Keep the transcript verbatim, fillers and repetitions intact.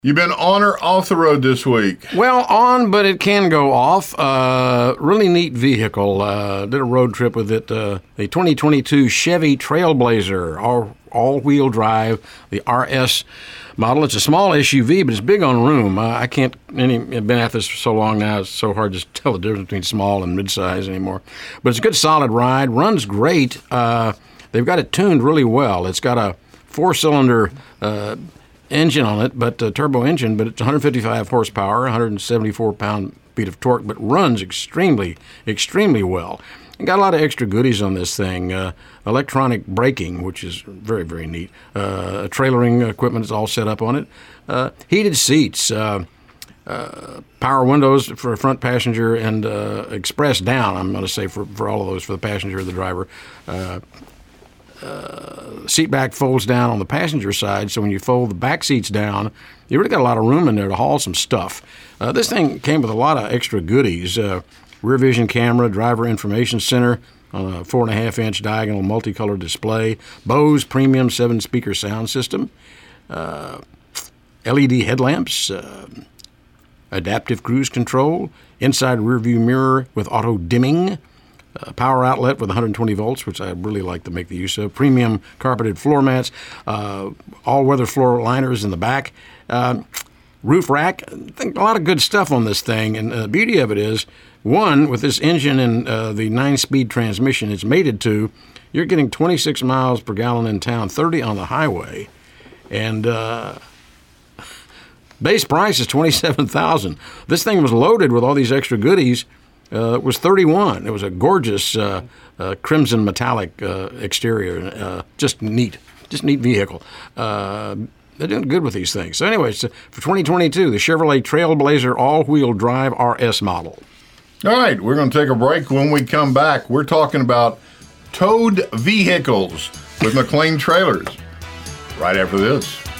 You've been on or off the road this week? Well, on, but it can go off. Uh, really neat vehicle. Uh, did a road trip with it. Uh, the twenty twenty-two Chevy Trailblazer, all, all-wheel drive, the R S model. It's a small S U V, but it's big on room. Uh, I can't, any, I've been at this for so long now, it's so hard to tell the difference between small and midsize anymore. But it's a good, solid ride. Runs great. Uh, they've got it tuned really well. It's got a four-cylinder uh engine on it, but uh, turbo engine, but it's one hundred fifty-five horsepower, one hundred seventy-four pound-feet of torque, but runs extremely, extremely well. And got a lot of extra goodies on this thing. Uh, electronic braking, which is very, very neat. Uh, trailering equipment is all set up on it. Uh, heated seats, uh, uh, power windows for a front passenger, and uh, express down, I'm going to say, for, for all of those, for the passenger or the driver. Uh, Uh, seat back folds down on the passenger side, so when you fold the back seats down, you really got a lot of room in there to haul some stuff. Uh, this thing came with a lot of extra goodies. Uh, rear vision camera, driver information center on a four and a half inch diagonal multicolor display, Bose premium seven speaker sound system, uh, L E D headlamps, uh, adaptive cruise control, inside rear view mirror with auto dimming, Uh, power outlet with one hundred twenty volts, which I really like to make the use of. Premium carpeted floor mats, uh, all-weather floor liners in the back, uh, roof rack. I think a lot of good stuff on this thing. And the beauty of it is, one, with this engine and uh, the nine-speed transmission it's mated to, you're getting twenty-six miles per gallon in town, thirty on the highway, and uh, base price is twenty-seven thousand dollars. This thing was loaded with all these extra goodies. Uh, it was thirty-one. It was a gorgeous uh, uh, crimson metallic uh, exterior. Uh, just neat. Just neat vehicle. Uh, they're doing good with these things. So anyway, so for twenty twenty-two, the Chevrolet Trailblazer all-wheel drive R S model. All right, we're going to take a break. When we come back, we're talking about towed vehicles with McLean Trailers. Right after this.